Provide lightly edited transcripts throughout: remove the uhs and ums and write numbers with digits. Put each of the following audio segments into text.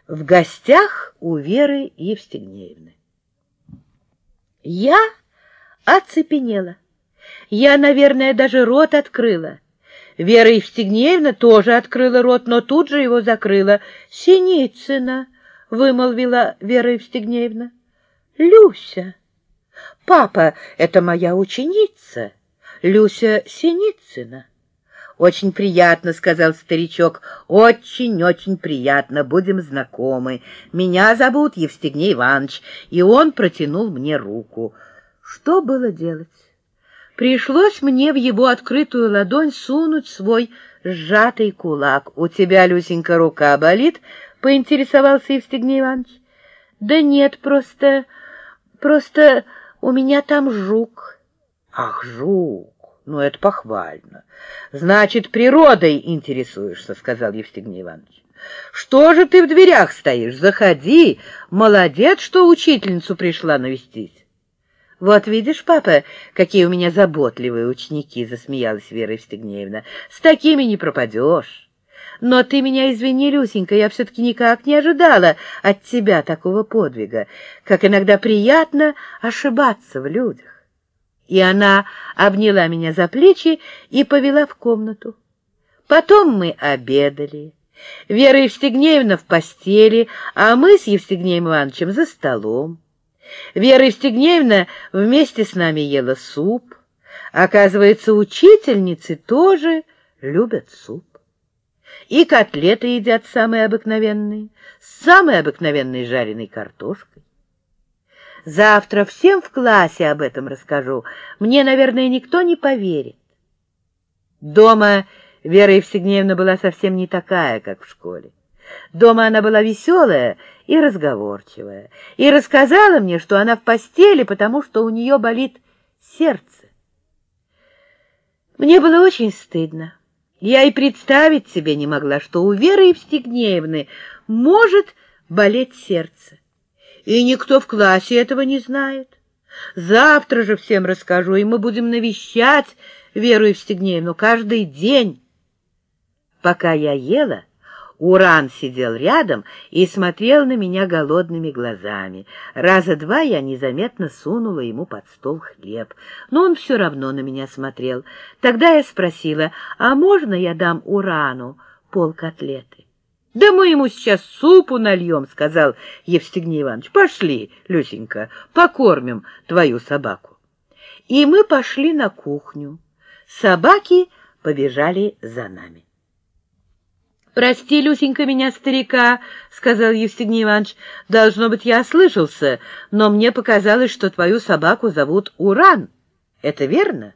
В гостях у Веры Евстигнеевны. Я оцепенела. Я, наверное, даже рот открыла. Вера Евстигнеевна тоже открыла рот, но тут же его закрыла. «Синицына», — вымолвила Вера Евстигнеевна. «Люся». «Папа, это моя ученица, Люся Синицына». «Очень приятно», — сказал старичок, — «очень-очень приятно, будем знакомы. Меня зовут Евстигней Иванович», и он протянул мне руку. Что было делать? Пришлось мне в его открытую ладонь сунуть свой сжатый кулак. «У тебя, Люсенька, рука болит?» — поинтересовался Евстигней Иванович. «Да нет, просто у меня там жук». «Ах, жук! Ну, это похвально. Значит, природой интересуешься», — сказал Евстигней Иванович. «Что же ты в дверях стоишь? Заходи. Молодец, что учительницу пришла навестить». «Вот видишь, папа, какие у меня заботливые ученики», — засмеялась Вера Евстигнеевна. «С такими не пропадешь. Но ты меня извини, Люсенька, я все-таки никак не ожидала от тебя такого подвига, как иногда приятно ошибаться в людях». И она обняла меня за плечи и повела в комнату. Потом мы обедали. Вера Евстигнеевна в постели, а мы с Евстигнеем Ивановичем за столом. Вера Евстигнеевна вместе с нами ела суп. Оказывается, учительницы тоже любят суп. И котлеты едят самые обыкновенные, с самой обыкновенной жареной картошкой. Завтра всем в классе об этом расскажу. Мне, наверное, никто не поверит. Дома Вера Евстигнеевна была совсем не такая, как в школе. Дома она была веселая и разговорчивая, и рассказала мне, что она в постели, потому что у нее болит сердце. Мне было очень стыдно. Я и представить себе не могла, что у Веры Евстигнеевны может болеть сердце. И никто в классе этого не знает. Завтра же всем расскажу, и мы будем навещать Веру Евстигнеевну каждый день. Пока я ела, Уран сидел рядом и смотрел на меня голодными глазами. Раза два я незаметно сунула ему под стол хлеб, но он все равно на меня смотрел. Тогда я спросила: «А можно я дам Урану полкотлеты?» «Да мы ему сейчас супу нальем», — сказал Евстигней Иванович. «Пошли, Люсенька, покормим твою собаку». И мы пошли на кухню. Собаки побежали за нами. «Прости, Люсенька, меня, старика», — сказал Евстигней Иванович. «Должно быть, я ослышался, но мне показалось, что твою собаку зовут Уран. Это верно?»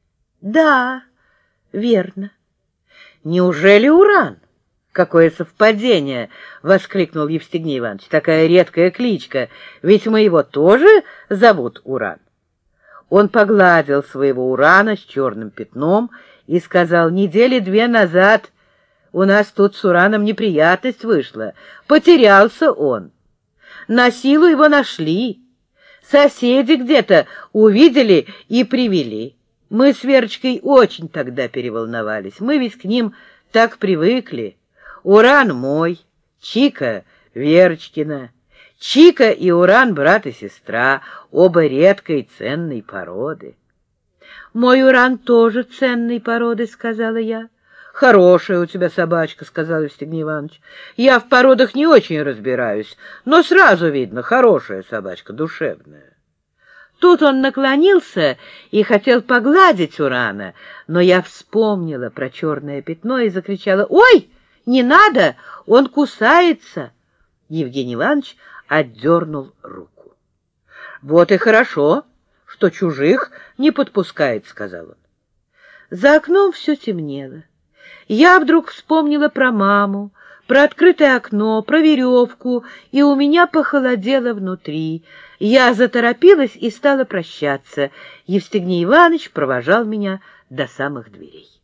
«Да, верно». «Неужели Уран? Какое совпадение!» — воскликнул Евстигней Иванович. «Такая редкая кличка, ведь моего тоже зовут Уран». Он погладил своего Урана с черным пятном и сказал: «Недели 2 назад у нас тут с Ураном неприятность вышла. Потерялся он. На силу его нашли. Соседи где-то увидели и привели. Мы с Верочкой очень тогда переволновались. Мы ведь к ним так привыкли. Уран мой, Чика Верочкина. Чика и Уран брат и сестра, оба редкой ценной породы». «Мой Уран тоже ценной породы», — сказала я. «Хорошая у тебя собачка», — сказал Евстигней Иванович. «Я в породах не очень разбираюсь, но сразу видно, хорошая собачка, душевная». Тут он наклонился и хотел погладить Урана, но я вспомнила про черное пятно и закричала: «Ой, не надо, он кусается!» Евгений Иванович отдернул руку. «Вот и хорошо, что чужих не подпускает», — сказал он. За окном все темнело. Я вдруг вспомнила про маму, про открытое окно, про веревку, и у меня похолодело внутри. Я заторопилась и стала прощаться. Евстигней Иванович провожал меня до самых дверей.